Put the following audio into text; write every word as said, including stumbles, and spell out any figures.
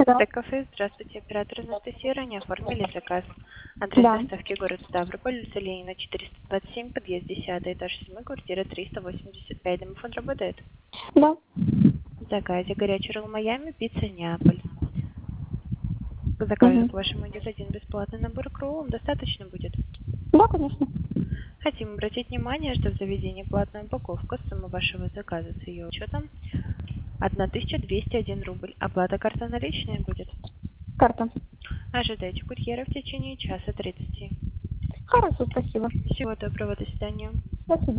Да. Тек-кафе, здравствуйте, оператор Анастасия, ранее оформили заказ. Адрес Да. доставки город Ставрополь, улица Ленина, четыреста двадцать семь, подъезд десятый, этаж семь, квартира триста восемьдесят пять. Домофон работает? Да. В заказе горячий ролл Майами, пицца Неаполь. К заказу Угу. к вашему идет один бесплатный набор к роллам, достаточно будет? Да, конечно. Хотим обратить внимание, что в заведении платная упаковка, сумма вашего заказа с ее учетом тысяча двести один рубль. Оплата карта наличная будет? Карта. Ожидайте курьера в течение часа тридцати. Хорошо, спасибо. Всего доброго, до свидания. До свидания.